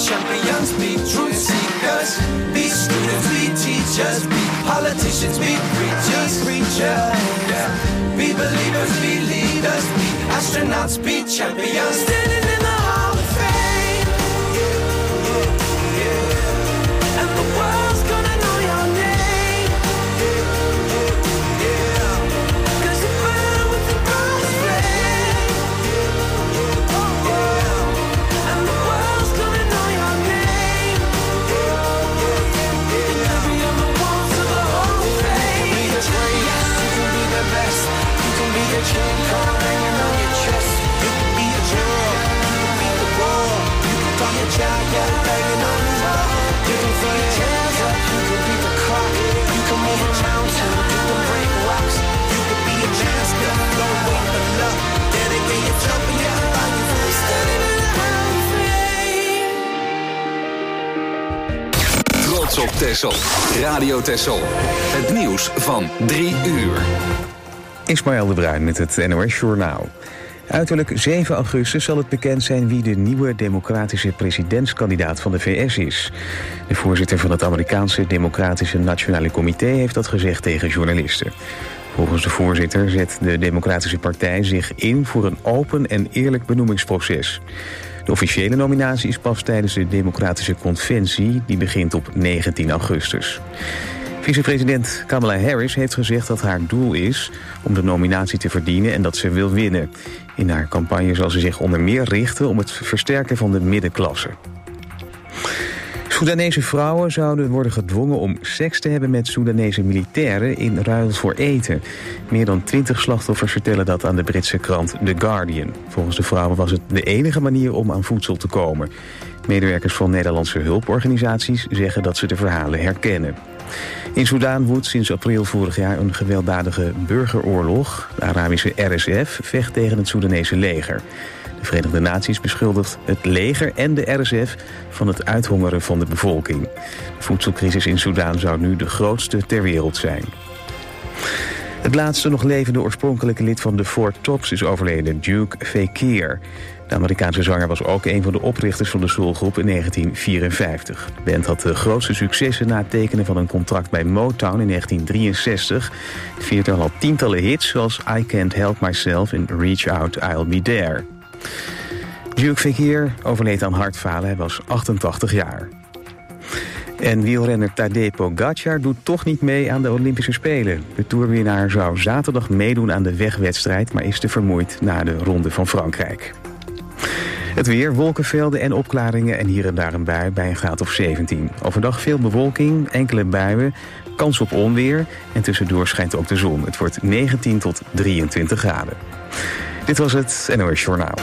champions, be truth seekers, be students, be teachers, be politicians, be preachers, yeah. Be believers, be leaders, be astronauts, be champions, standing in the Hall of Fame, yeah. And the world's gonna know your name, yeah. 'Cause you burn with the brightest flame, yeah. And the world's gonna know your name, yeah. And every other walls of the Hall of Fame. You can be the greatest, you can be the best, you can be the chain card hanging on your chest, you can be the hero, you can be the wall, you can be a giant banging on the wall, you can throw your hands up, you can be the clock, you can move a mountain, you can break rocks, you can be a champion, don't wait for luck, then again you're jumping, you're flying, you're standing in the Hall of Fame. Trots op Texel. Radio Texel. Het nieuws van 3 uur. Ismaël de Bruin met het NOS Journaal. Uiterlijk 7 augustus zal het bekend zijn wie de nieuwe democratische presidentskandidaat van de VS is. De voorzitter van het Amerikaanse Democratische Nationale Comité heeft dat gezegd tegen journalisten. Volgens de voorzitter zet de Democratische Partij zich in voor een open en eerlijk benoemingsproces. De officiële nominatie is pas tijdens de Democratische Conventie, die begint op 19 augustus. Vicepresident Kamala Harris heeft gezegd dat haar doel is om de nominatie te verdienen en dat ze wil winnen. In haar campagne zal ze zich onder meer richten om het versterken van de middenklasse. Soedanese vrouwen zouden worden gedwongen om seks te hebben met Soedanese militairen in ruil voor eten. Meer dan 20 slachtoffers vertellen dat aan de Britse krant The Guardian. Volgens de vrouwen was het de enige manier om aan voedsel te komen. Medewerkers van Nederlandse hulporganisaties zeggen dat ze de verhalen herkennen. In Soedan woedt sinds april vorig jaar een gewelddadige burgeroorlog. De Arabische RSF vecht tegen het Soedanese leger. De Verenigde Naties beschuldigt het leger en de RSF van het uithongeren van de bevolking. De voedselcrisis in Soedan zou nu de grootste ter wereld zijn. Het laatste nog levende oorspronkelijke lid van de Four Tops is overleden, Duke Fakir. De Amerikaanse zanger was ook een van de oprichters van de soulgroep in 1954. De band had de grootste successen na het tekenen van een contract bij Motown in 1963. Het vierde al tientallen hits zoals I Can't Help Myself en Reach Out, I'll Be There. Duke Fakir overleed aan hartfalen, hij was 88 jaar. En wielrenner Tadej Pogačar doet toch niet mee aan de Olympische Spelen. De toerwinnaar zou zaterdag meedoen aan de wegwedstrijd, maar is te vermoeid na de Ronde van Frankrijk. Het weer, wolkenvelden en opklaringen en hier en daar een bui bij een graad of 17. Overdag veel bewolking, enkele buien, kans op onweer en tussendoor schijnt ook de zon. Het wordt 19 tot 23 graden. Dit was het NOS Journaal.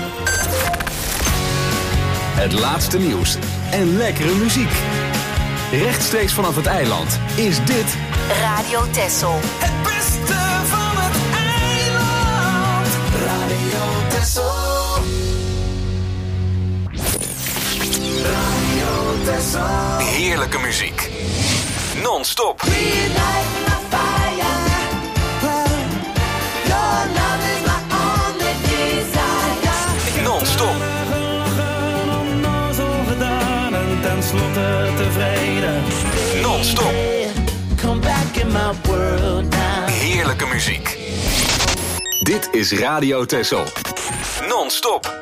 Het laatste nieuws en lekkere muziek. Rechtstreeks vanaf het eiland is dit Radio Texel. Het beste van het eiland. Radio Texel. Radio Texel. heerlijke muziek. Non-stop. Non-stop. Tenslotte tevreden. Non-stop. Come back in my world now. Heerlijke muziek. Dit is Radio Texel. Non-stop.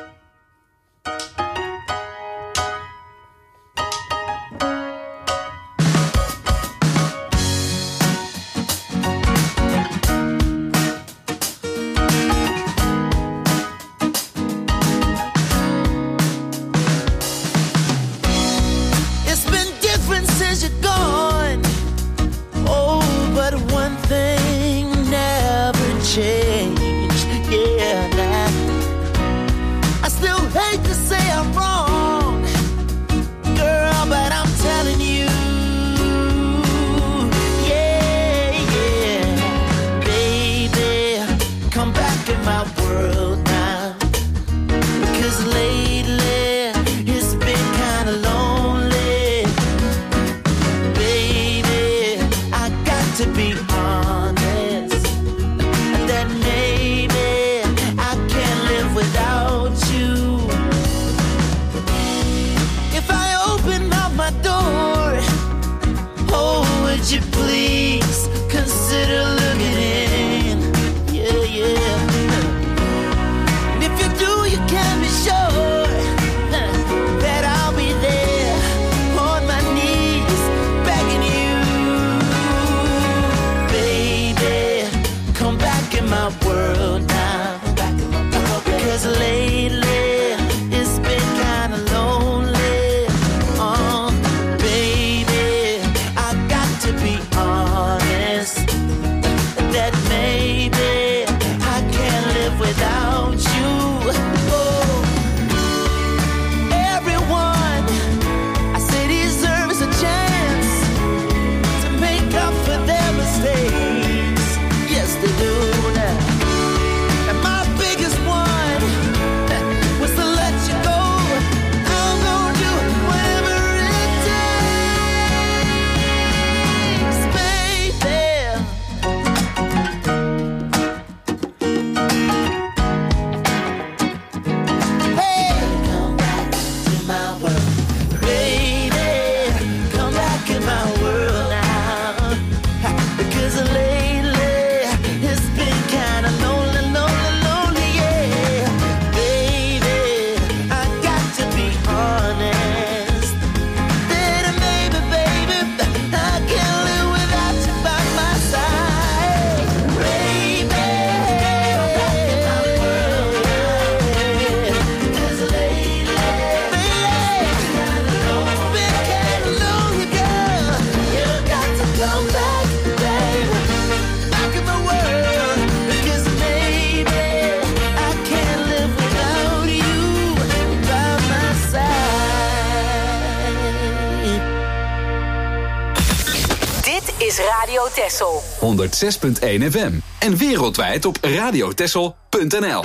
Baby, is Radio Texel. 106.1 FM. En wereldwijd op radiotexel.nl.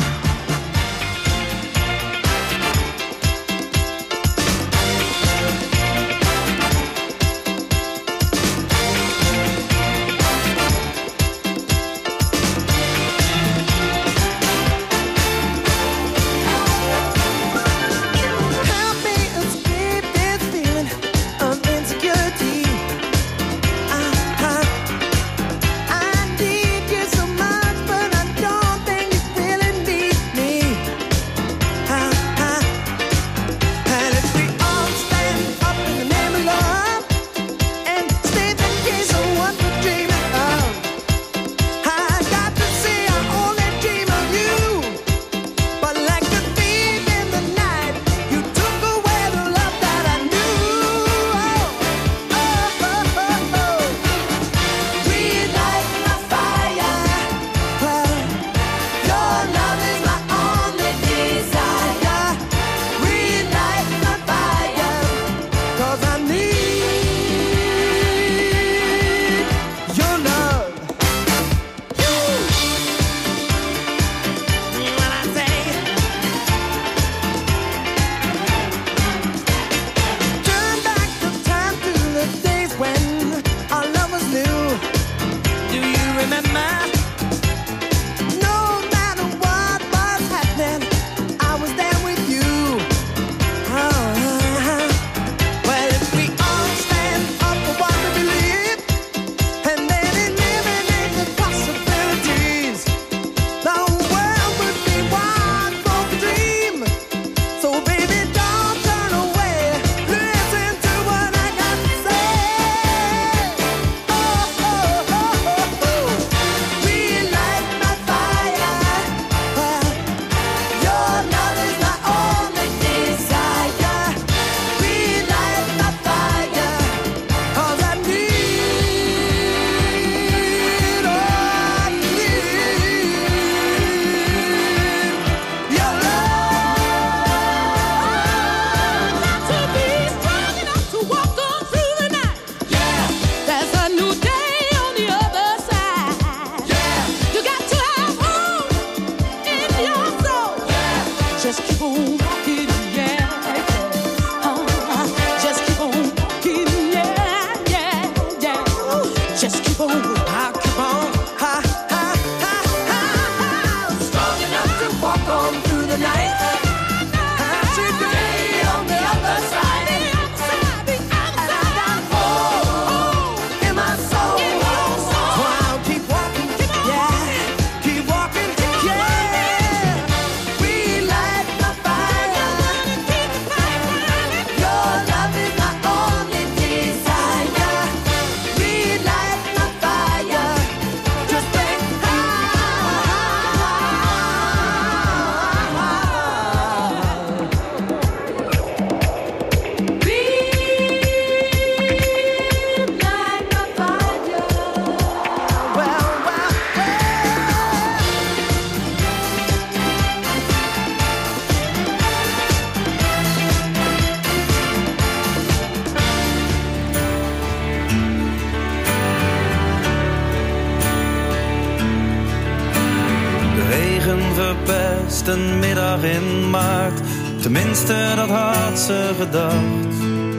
Een middag in maart, tenminste dat had ze gedacht.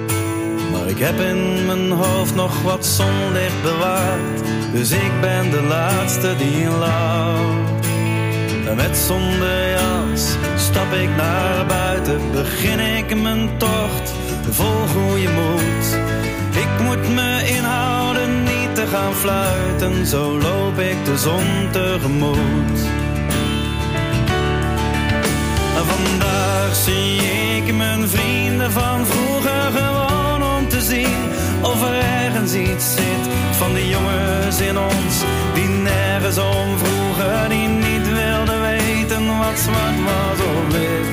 Maar ik heb in mijn hoofd nog wat zonlicht bewaard, dus ik ben de laatste die lacht. En met zonder jas stap ik naar buiten, begin ik mijn tocht vol goede moed. Ik moet me inhouden niet te gaan fluiten, zo loop ik de zon tegemoet. Vandaag zie ik mijn vrienden van vroeger gewoon om te zien of er ergens iets zit van die jongens in ons die nergens om vroegen, die niet wilden weten wat zwart was of wit.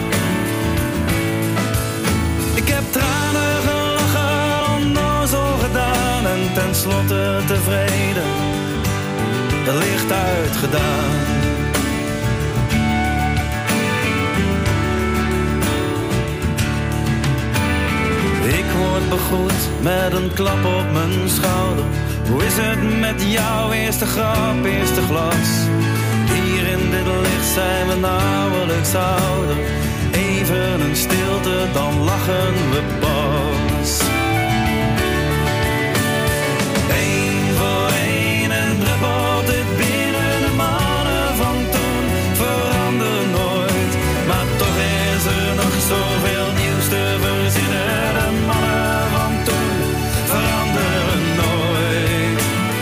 Ik heb tranen gelachen, onnozel gedaan en tenslotte tevreden, het licht uitgedaan. Ik word begroet met een klap op mijn schouder. Hoe is het met jou? Eerste grap, eerste glas. Hier in dit licht zijn we nauwelijks ouder. Even een stilte, dan lachen we pas. Eén voor één en druppelt het binnen. De mannen van toen veranderen nooit. Maar toch is er nog zoveel nieuws te verzinnen. De mannen van toen veranderen nooit.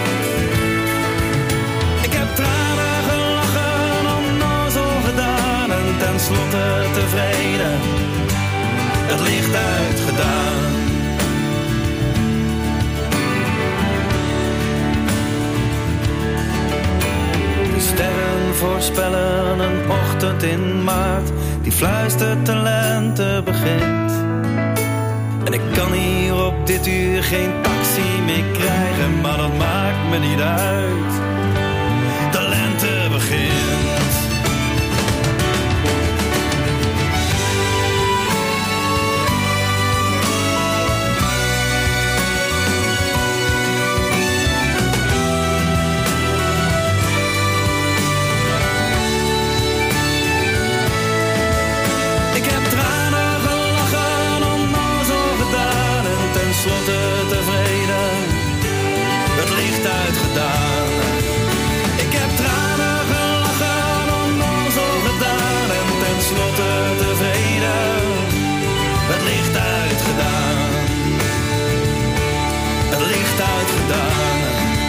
Ik heb tranen gelachen, onnozel gedaan en tenslotte tevreden, het licht uitgedaan. De sterren voorspellen een ochtend in maart, die fluistert de lente begint. En ik kan hier op dit uur geen taxi meer krijgen, maar dat maakt me niet uit. De lente begint. Tenslotte tevreden, het licht uitgedaan. Ik heb tranen gelachen, onnozel gedaan. En tenslotte tevreden, het licht uitgedaan. Het licht uitgedaan.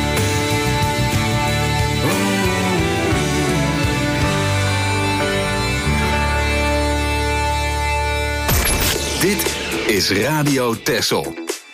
Dit is Radio Texel.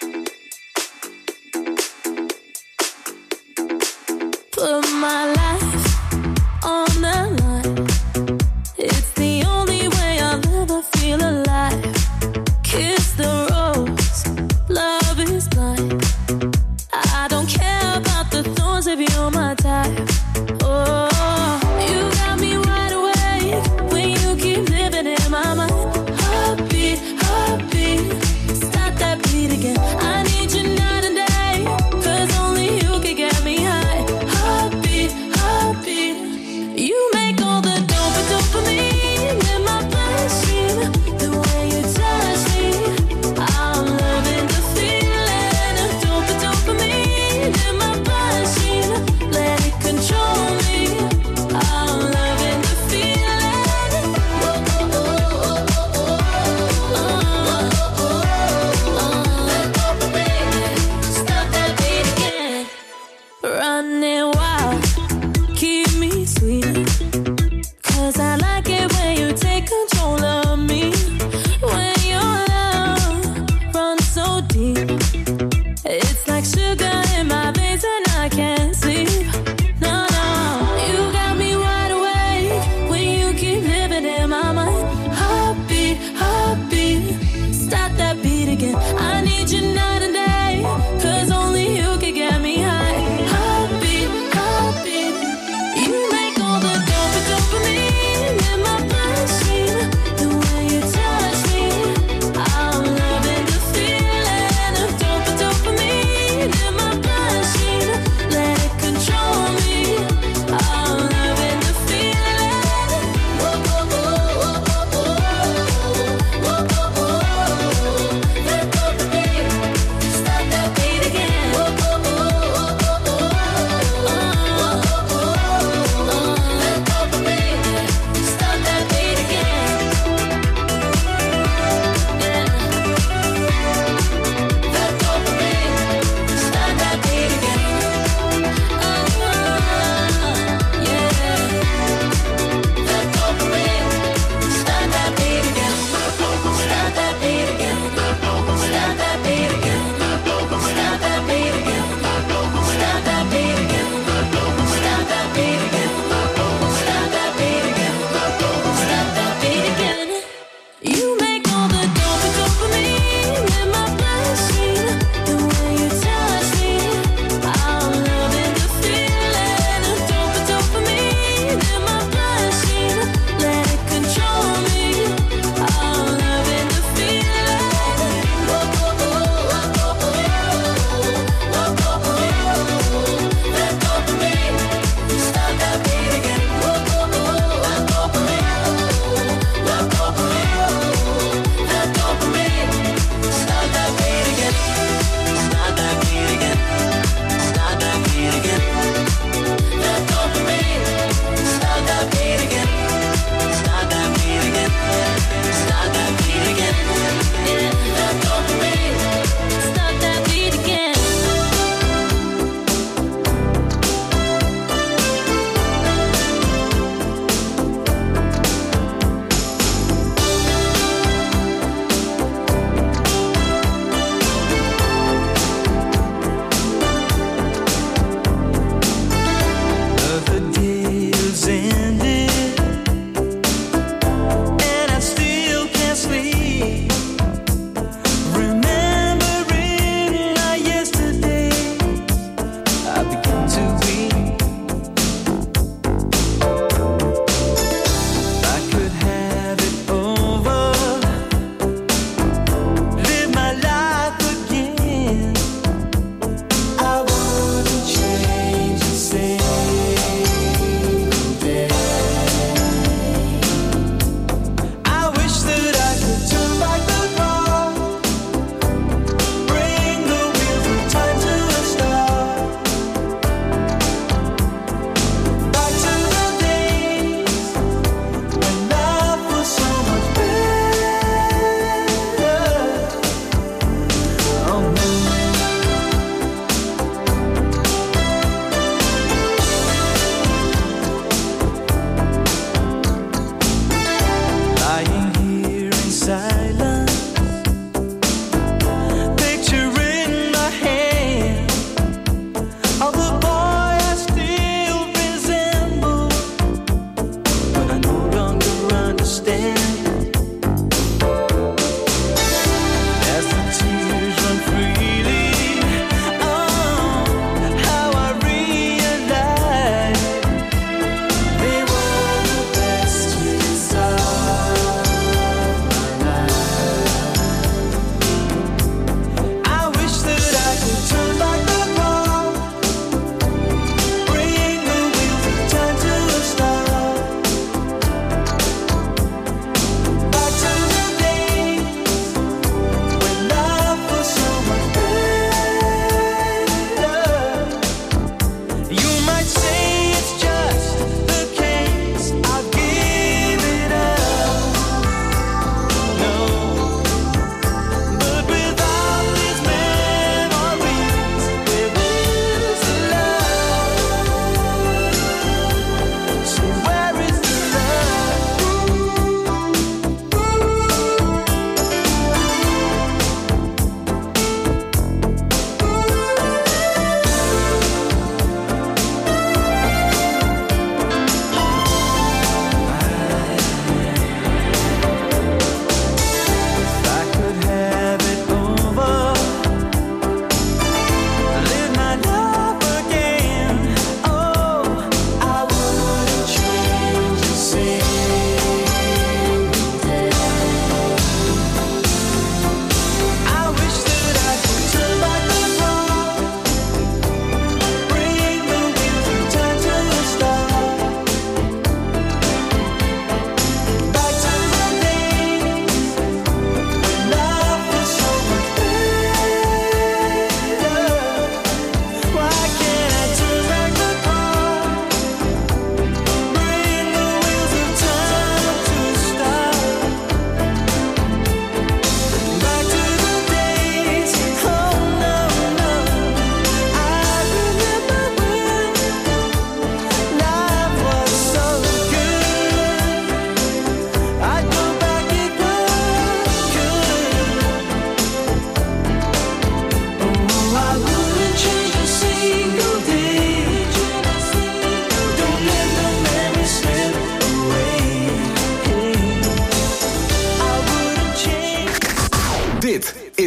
Put my life on the line. It's the only way I'll ever feel alive. Kiss the rose, love is blind. I don't care about the thorns if you're my type. Oh, you got me wide awake when you keep living in my mind. Heartbeat, heartbeat, stop that beat again. I need you night and day, 'cause only you can get me high. Heartbeat,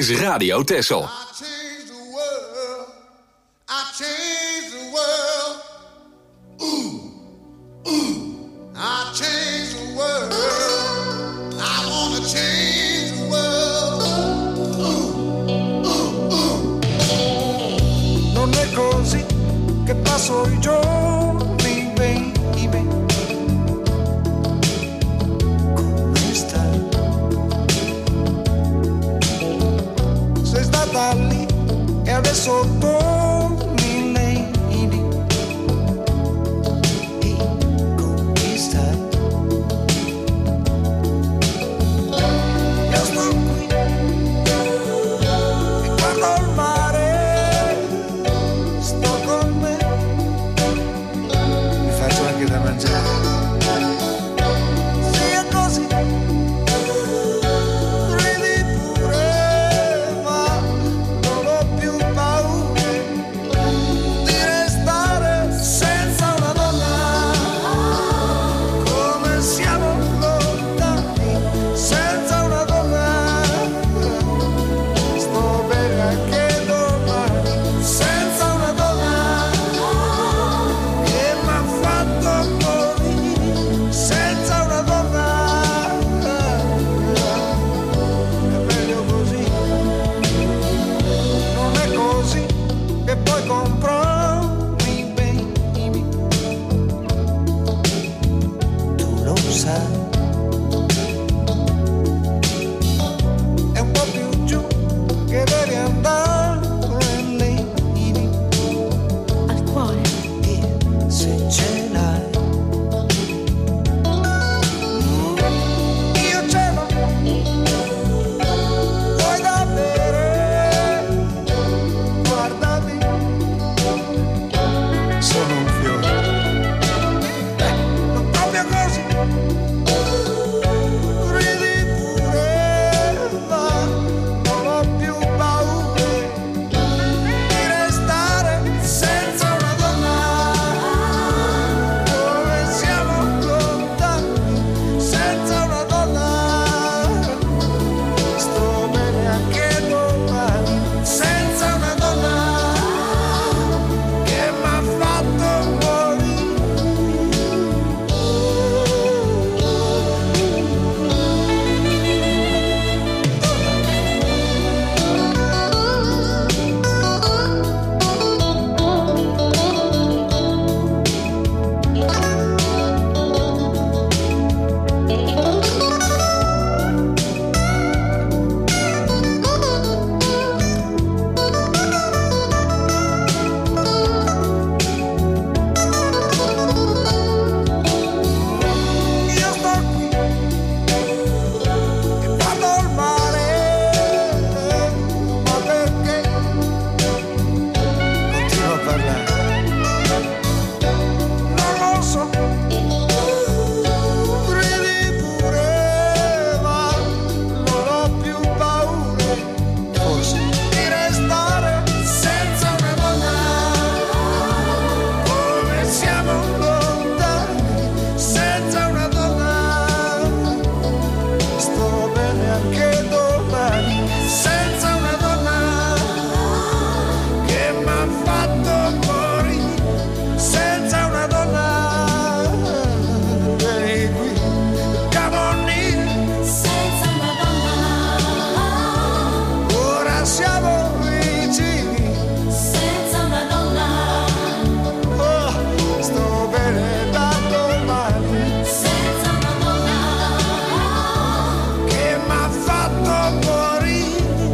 is Radio Texel. I changed the world. I changed the world. Ooh, ooh. I changed the world. I wanna change the world. Ooh, ooh, ooh. Non è così che passo i giorni, baby. Come stai? Sei stata lì e adesso torni, lady. E come stai? Io sto qui e guardo il mare, sto con me, mi faccio anche da mangiare. Sì, è così, ridi pure, ma non ho più paura di restare senza una donna. Come siamo lontani senza una donna. Sto bene anche domani senza una donna che m'ha fatto morire senza una donna. È meglio così, non è così che poi comprarmi, baby. Tu lo sai. È un po' più giù che devi andare, lady. Al cuore. E se ce l'hai, io ce l'ho. Vuoi da bere? Guardami, sono un fiore. Non proprio così. Ridi pure, ma non ho più paura di restare senza una donna. Come siamo lontani senza una donna. Sto bene anche domani senza una donna che m'ha fatto morire. Io sto qui e guardo il mare, ma perché continuo a parlare? Non lo so. Ridi pure, ma non ho più paura, forse, di restare senza una donna. Come siamo lontani senza una donna. Sto bene anche domani senza una donna che m'ha fatto morire senza una donna. Vieni qui, come on in. Senza una donna. Ora siamo vicini. Senza una donna. Oh, sto bene da domani Senza una donna. che m'ha fatto morire.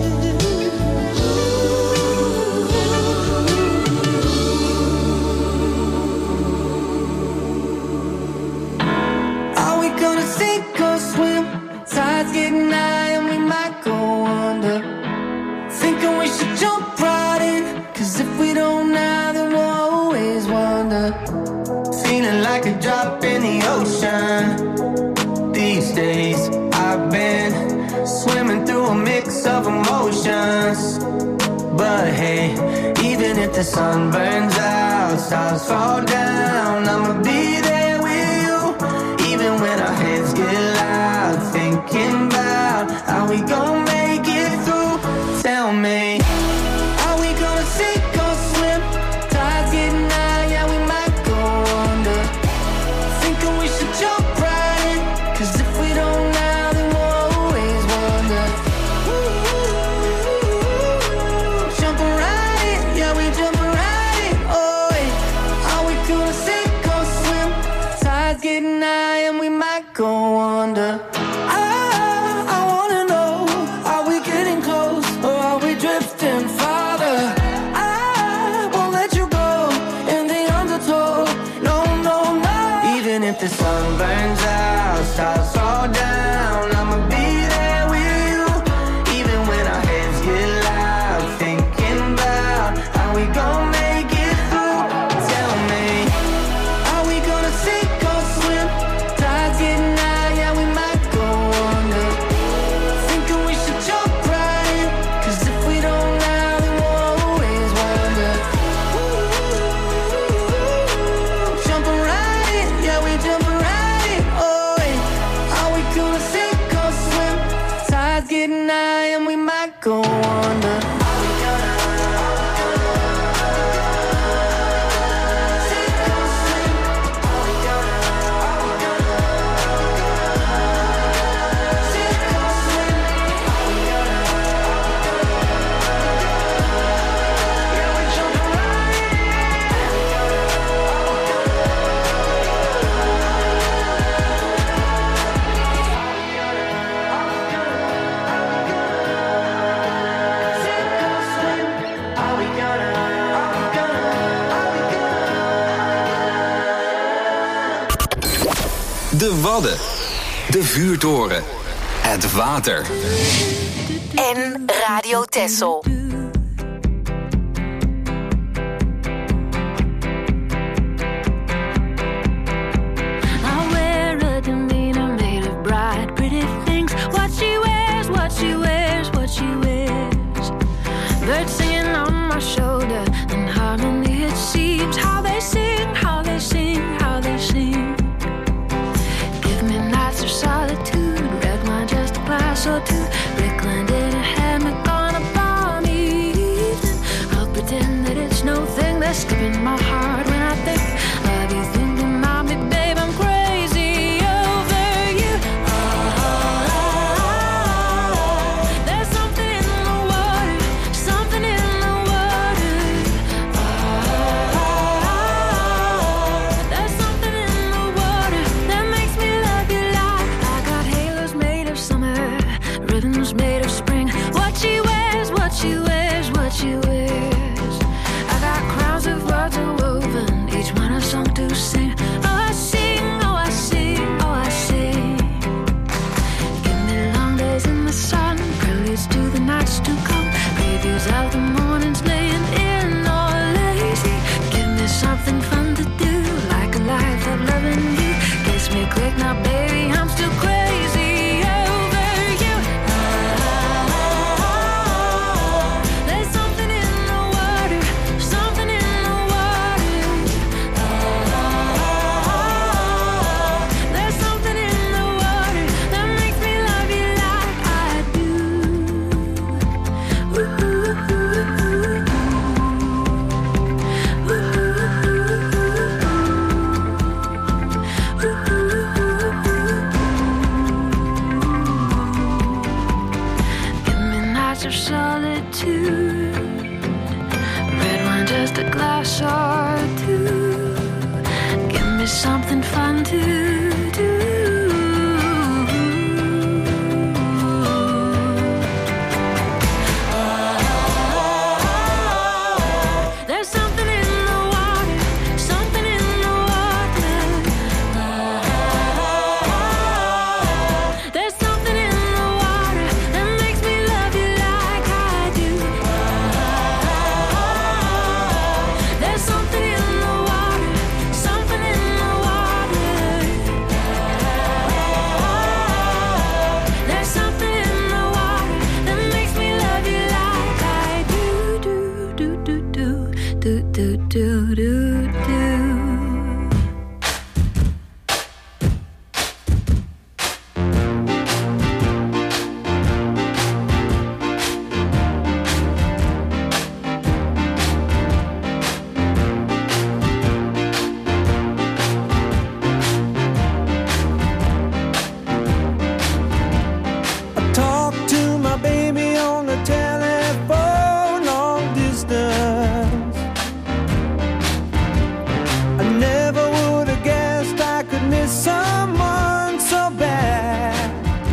Are we gonna sink or swim? Tide's getting high and we might go under. Thinking we should jump right in, 'cause if we don't now, then we'll always wonder. Feeling like a drop in the ocean. These days I've been swimming through a mix of emotions. But hey, even if the sun burns out, stars fall down, I'ma be there with you. Even when our heads get loud, thinking about how we gon' make it through. Are we gonna make it through? Tell me, are we gonna sink or swim? Tide's getting high, yeah, we might go under. Thinking we should jump right in, 'cause if we don't now, then we'll always wonder. Jumping right in, yeah, we jumping right in. Oh, yeah. Are we gonna sink or swim? Tide's getting high and we might go under. De Wadden. De vuurtoren. Het water. En Radio Texel. Birds singing on my shoulder, and harmony it seems. How they sing, how they sing, how they sing. Give me nights of solitude, red wine just a glass or two. Brickland in a hammock on a balmy evening. I'll pretend that it's no thing that's skipping my heart when I think of you. Thinking about me, babe, I'm crazy over you. There's something in the water, something in the water. There's something in the water that makes me love you like I got halos made of summer, ribbons made of spring. What she wears, what she wears, what she wears. I got crowns of words woven, each one a song to sing. Oh, I sing, oh, I sing, oh, I sing. Give me long days in the sun, preludes to the nights to come, previews of the mornings laying in or lazy. Give me something fun to do, like a life of loving you. Kiss me quick now, baby, I'm still crazy over you. There's something in the water, something in the water. There's something in the water that makes me love you like I do. Give me nights of solitude, red wine just a glass or two. Give me something fun to do. There's something in the water, something in the water. There's something in the water that makes me love you like I do. There's something in the water, something in the water. There's something in the water that makes me love you like I do. Do do do do do do do do do. I talk to my baby on the telephone long distance. I never would have guessed I could miss someone so bad.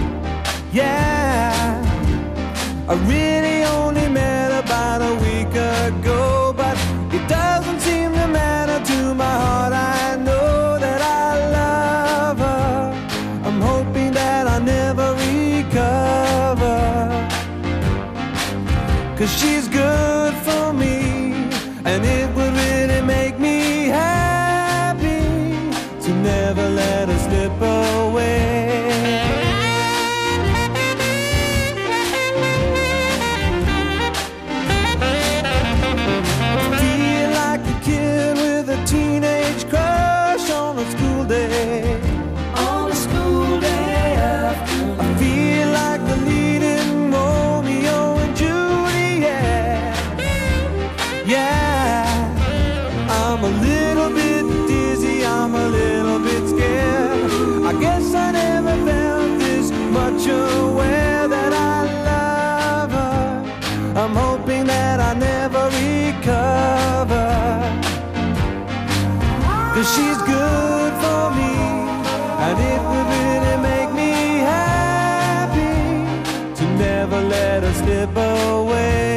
Yeah, I really only met about a week ago, but it doesn't seem to matter to my heart. I know that I love her. I'm hoping that I never recover, 'cause she's good for me. Yeah, I'm a little bit dizzy, I'm a little bit scared. I guess I never felt this much aware that I love her. I'm hoping that I never recover, 'cause she's good for me, and it would really make me happy to never let her slip away.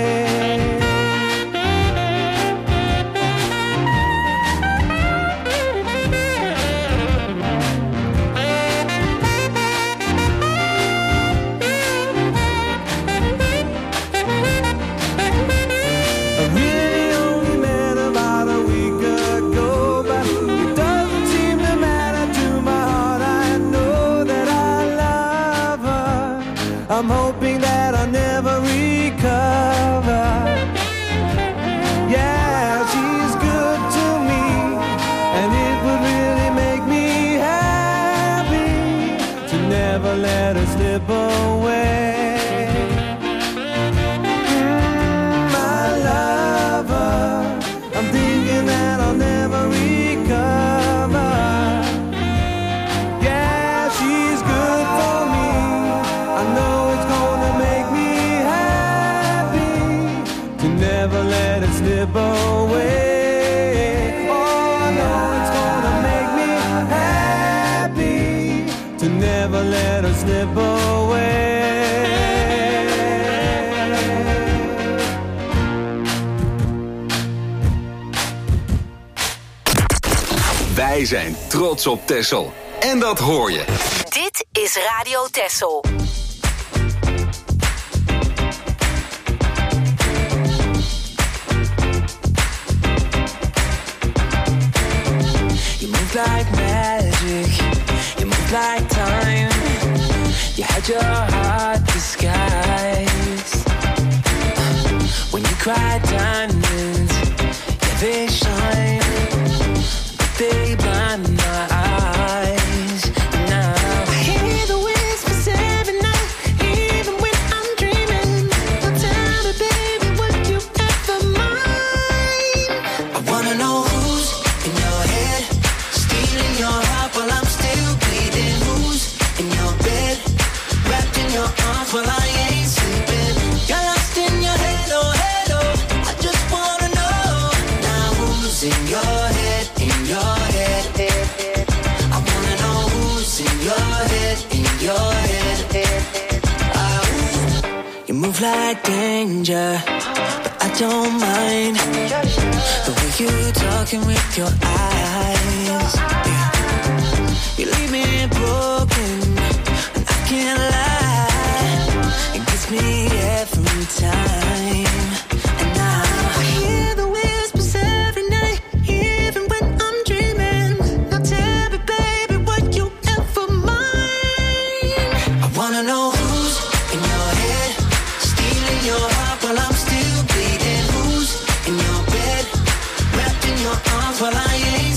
I'm hoping that I'll never recover. Yeah, she's good to me, and it would really make me happy to never let her slip away. My lover, I'm thinking that I'll never recover. Yeah, she's good for me, I know it's gonna make me happy to never let it slip away. Oh, I know it's gonna make me happy to never let it slip away. Wij zijn trots op Texel. En dat hoor je. Dit is Radio Texel. You move like magic, you move like time. You had your heart disguised. When you cry diamonds, yeah they shine, but they blind my eyes. Now I hear the whispers every night, even when I'm dreaming. Now tell me baby, would you ever mind? I wanna know who's in your head, stealing your heart while I'm still bleeding. Who's in your bed, wrapped in your arms while I ain't sleeping. You're lost in your head, oh head, oh. I just wanna know now who's in your head, in your head. I wanna know who's in your head, in your head. You move like danger, but I don't mind the way you talking with your eyes. Yeah. You leave me broken, and I can't lie. It gets me every time. And now I hear the whispers every night, even when I'm dreaming. Now tell me, baby, would you ever mind? I wanna know who's in your head, stealing your heart while I'm still bleeding. Who's in your bed, wrapped in your arms while I ain't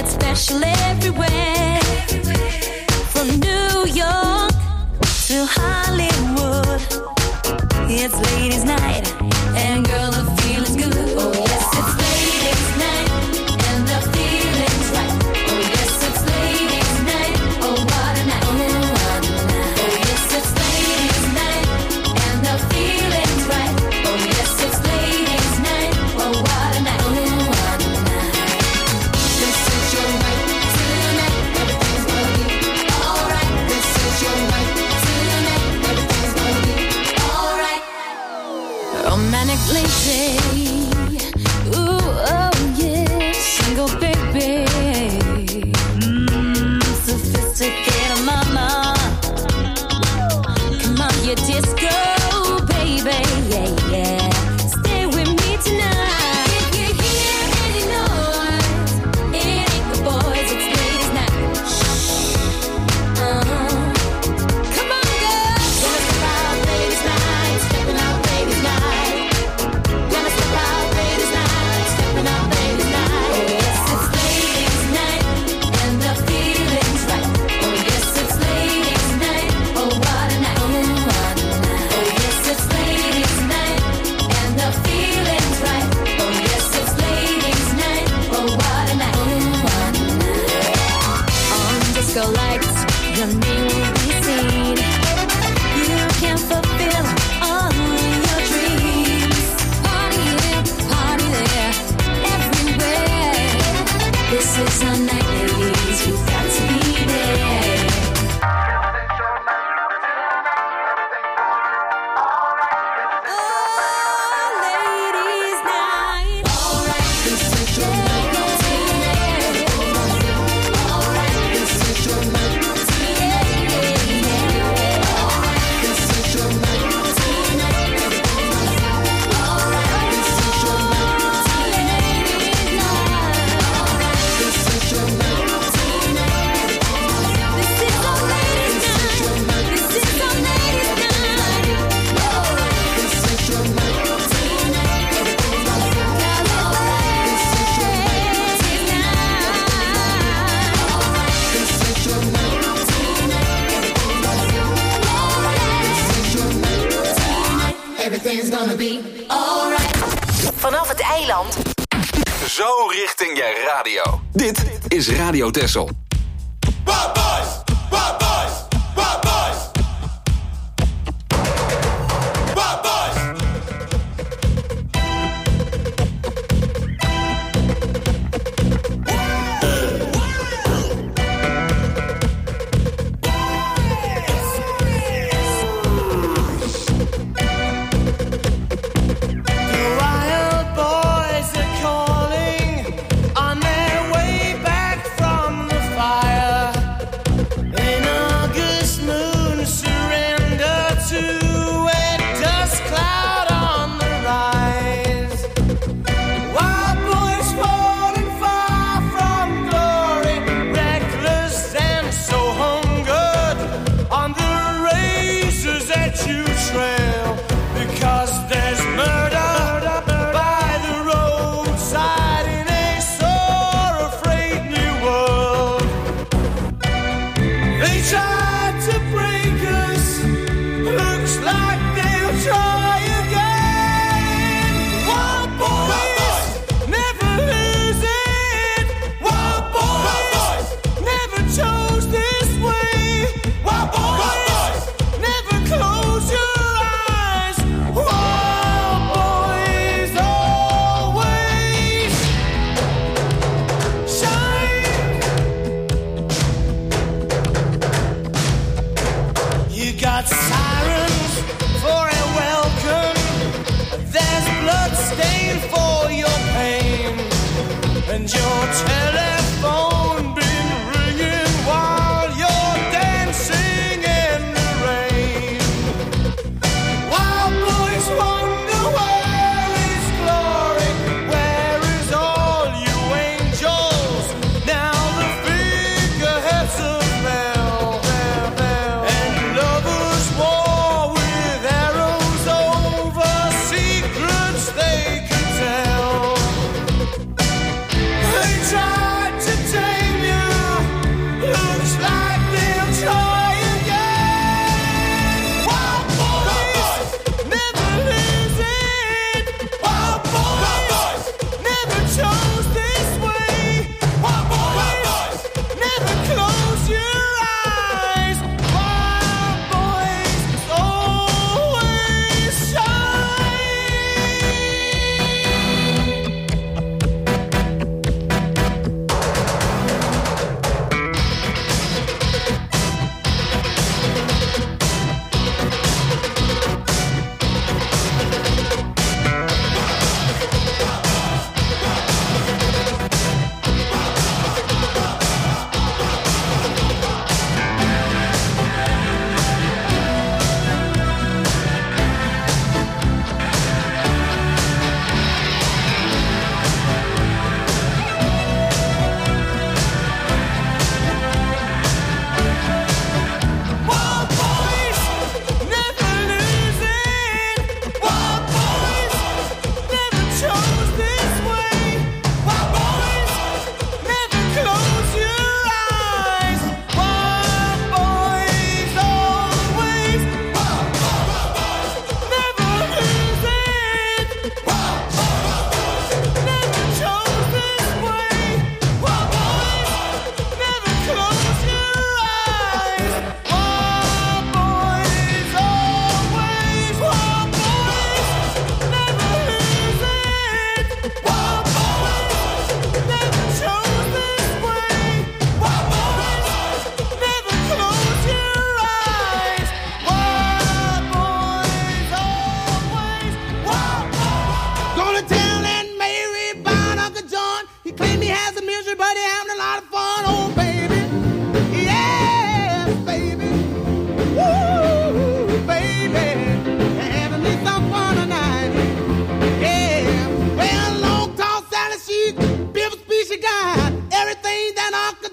that's special everywhere. From New York to Hollywood, it's ladies' night, and girl, the feeling's good. Oh yes, it's ladies' night, and the feeling's right. Oh yes, it's ladies' night. Oh what a night, oh what a night. Oh yes, it's ladies' night, and the feeling's right. Oh yes, it's ladies' night. Oh what a night, oh what a night. This is your night tonight. Everything's gonna be alright. This is your night tonight. Everything's gonna be alright. Romantic lady, ooh, oh yeah, single baby, sophisticated mama, come on, you disco baby, yeah, yeah, stay with me tonight. If you hear any noise, it ain't the boys, it's ladies' night. Come on, girls, gonna step out ladies' night, stepping out ladies' night. Gonna step out ladies' night, stepping out ladies' night. Oh yes, it's ladies' night, and the feeling's right. Oh yes, it's ladies' night. Oh what a night, oh what a night. Oh yes, it's ladies' night, and the feeling's right. Oh yes, it's ladies' night. Oh what a night, oh what a night. On disco lights, your name will be seen. You can fulfill all your dreams. Party here, party there, everywhere. This is our night, ladies. You've got to be there. Oh, ladies' night. Alright, this is your night tonight. Alright, this is your night tonight. Alright, this is your night tonight. Alright, this is your night tonight. Alright, this is your night tonight. This is our ladies' night. This is our ladies' night. Alright, this is your night tonight. Alright, this is your night tonight. Everything's gonna be alright. Vanaf het eiland. Zo richting je radio. Dit is Radio Texel. Bad boys! Bad boys! Bad boys! Bad boys! Wild boys are calling on their way back from the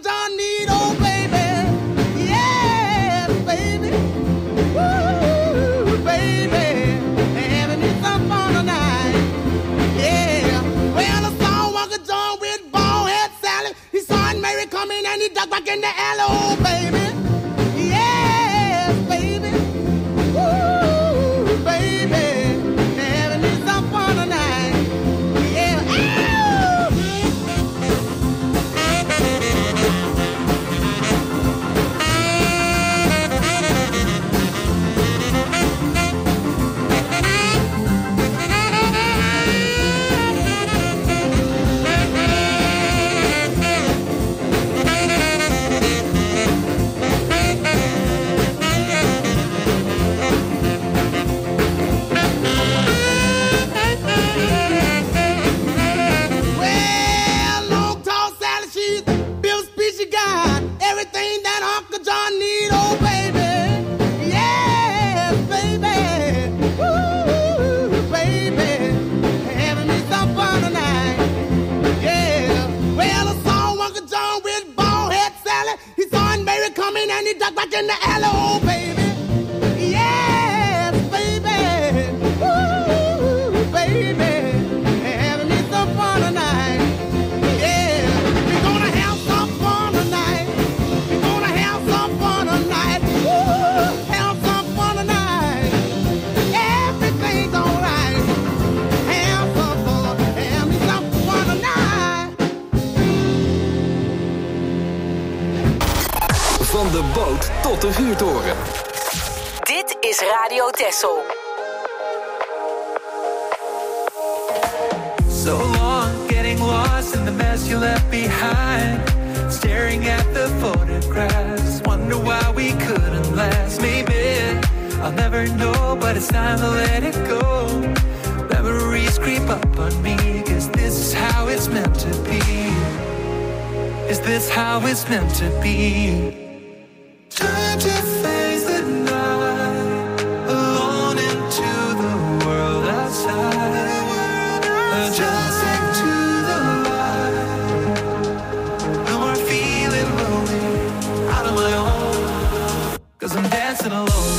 John need, oh baby. Yes, baby. Woo, baby. Having me some fun tonight. Yeah. Well, I saw Uncle John with bald head Sally. He saw Aunt Mary coming and he ducked back in the alley, oh baby. Yes, baby. Woo, baby. Having me some fun tonight. Yeah. Well, long tall Sally, she's Bill Speed, she got everything that Uncle John need, oh baby. Yes, baby. Woo, baby. Having me some fun tonight. Yeah. Well, I saw Uncle John with bald head Sally. He saw Aunt Mary coming and he ducked back in the alley, oh baby. Yes, baby. Woo, baby. Having me some fun tonight. Yeah. We're gonna have some fun tonight. We're gonna have some fun tonight. Woo, have some fun tonight. Everything's alright. Have some fun. Have me some fun tonight. Van de boot tot de vuurtoren. Dit is Radio Texel. So long, getting lost in the mess you left behind. Staring at the photographs, wonder why we couldn't last. Maybe I'll never know, but it's time to let it go. Memories creep up on me, guess this is how it's meant to be. Is this how it's meant to be? Time to face the night, alone into the world outside. Adjusting to the light, no more feeling lonely, out of my own, 'cause I'm dancing alone.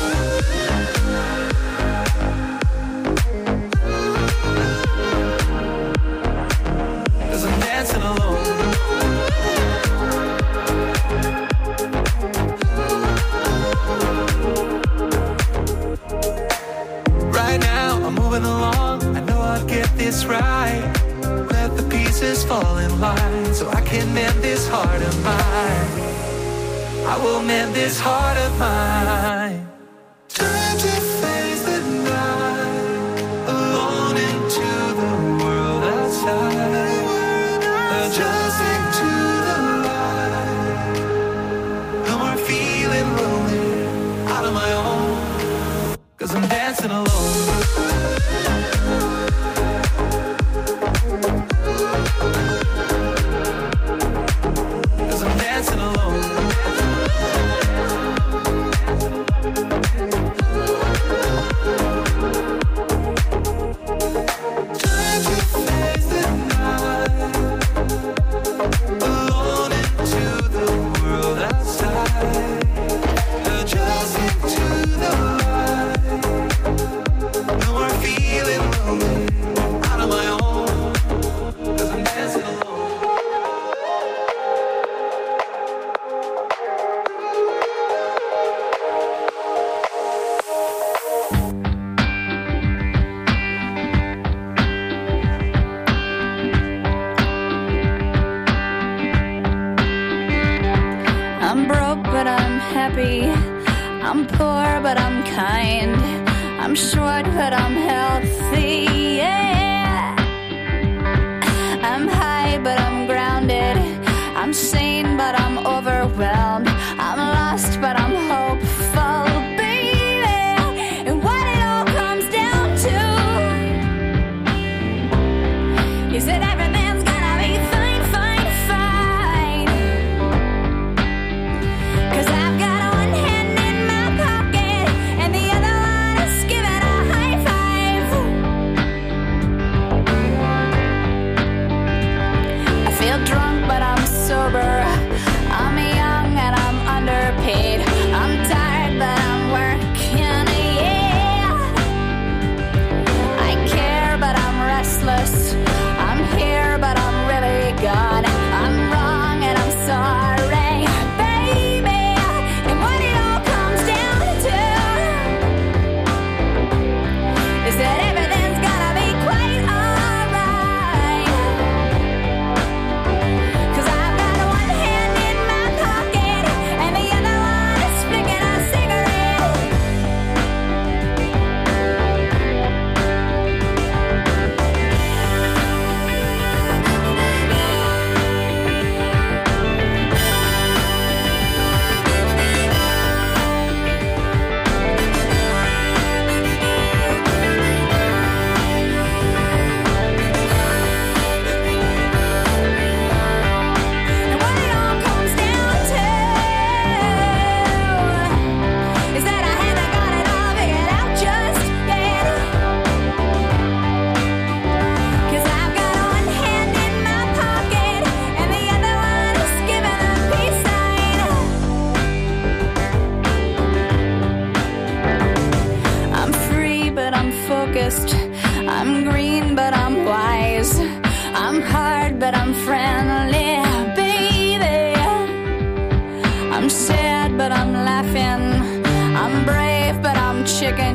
'Cause I'm dancing alone. Right now I'm moving along, I know I'll get this right. Let the pieces fall in line so I can mend this heart of mine. I will mend this heart of mine. Time to face the night, alone into the world outside. Adjusting to the light, no more feeling lonely, out of my own, 'cause I'm dancing alone. 'Cause I'm dancing alone. Time to face the night, alone into the world outside. Adjusting to the light, no more feeling lonely, out of my own, 'cause I'm dancing alone. I'm broke, but I'm happy. I'm poor, but I'm kind. I'm short, but I'm healthy. Yeah. I'm high, but I'm grounded. I'm sane, but I'm overwhelmed. I'm lost, but I'm hopeful, baby. And what it all comes down to is that every man's gonna be fine, fine, fine. 'Cause I've got one hand in my pocket and the other one is giving a high five. I feel drunk, but I'm sober.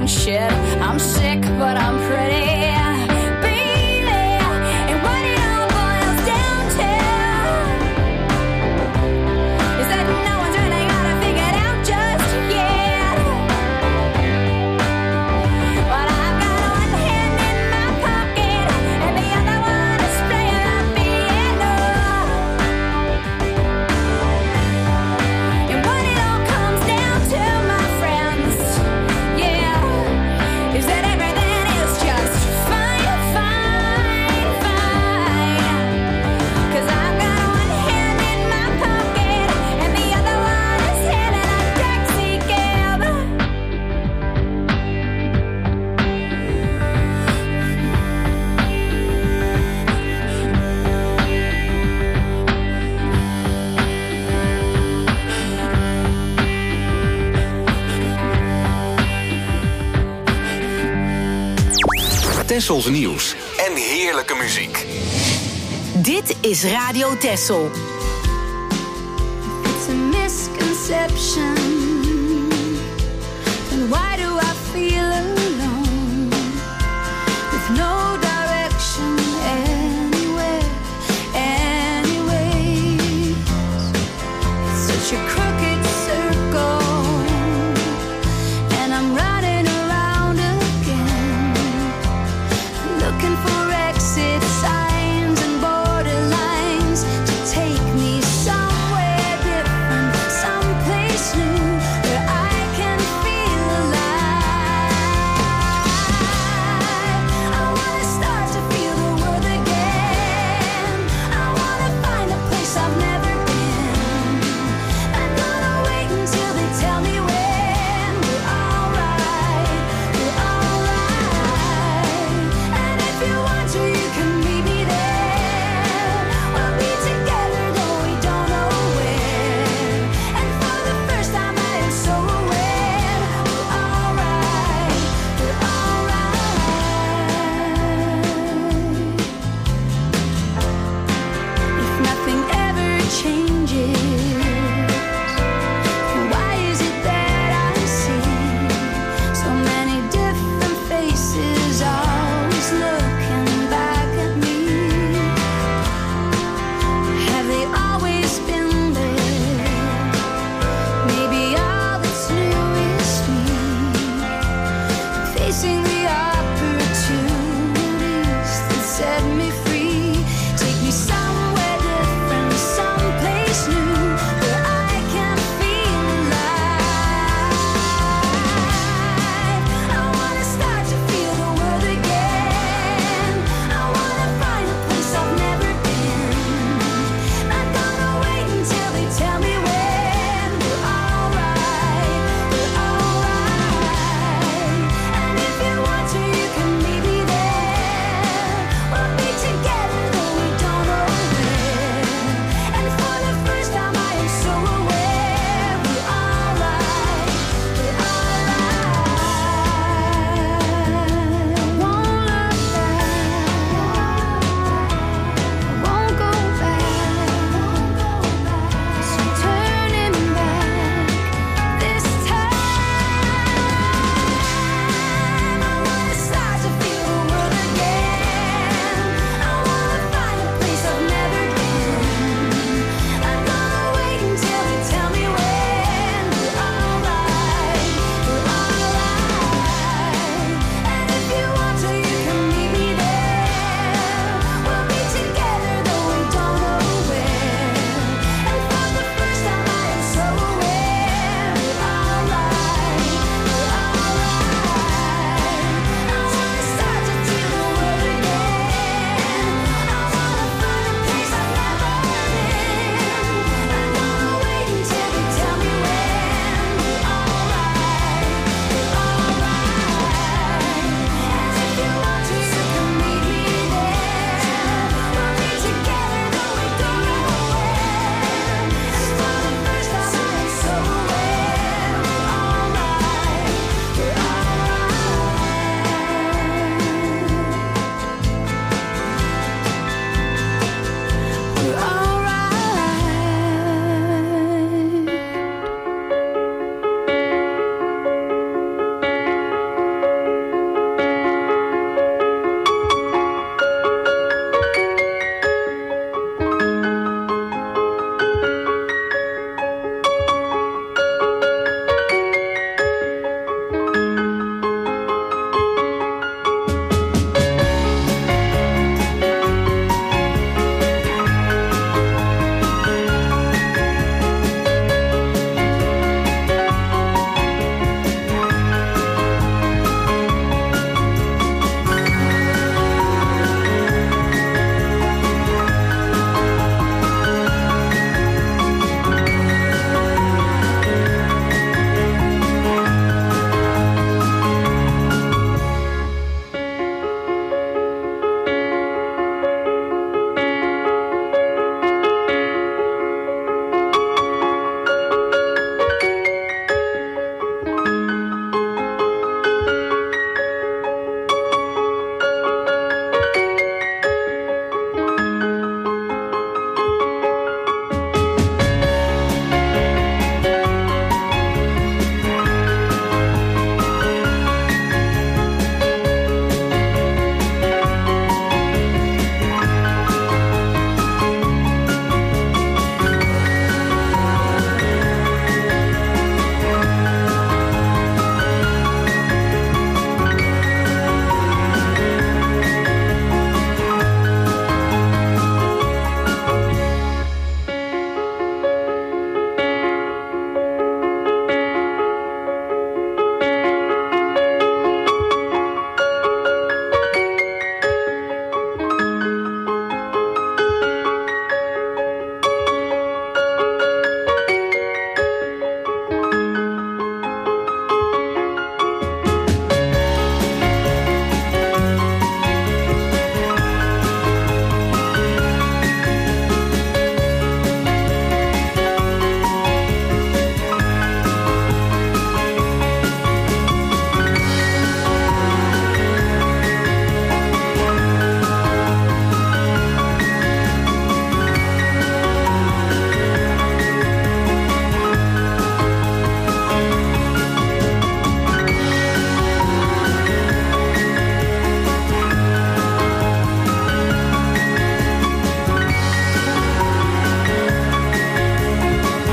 and shit. I'm sick, but I'm pretty. Baby, and what it all boils down to is that no one's really got it figured out just yet. But I've got one hand in my pocket and the other one is playing the piano. And what it all comes down to, my friends, yeah, is that everything is just fine, fine, fine. 'Cause I've got one hand in my pocket and the other one is hailing a taxi cab. Tessels nieuws en heerlijke muziek. Dit is Radio Tessel. It's a misconception. And why do I feel alone with no direction anywhere, anyways? It's such a crooked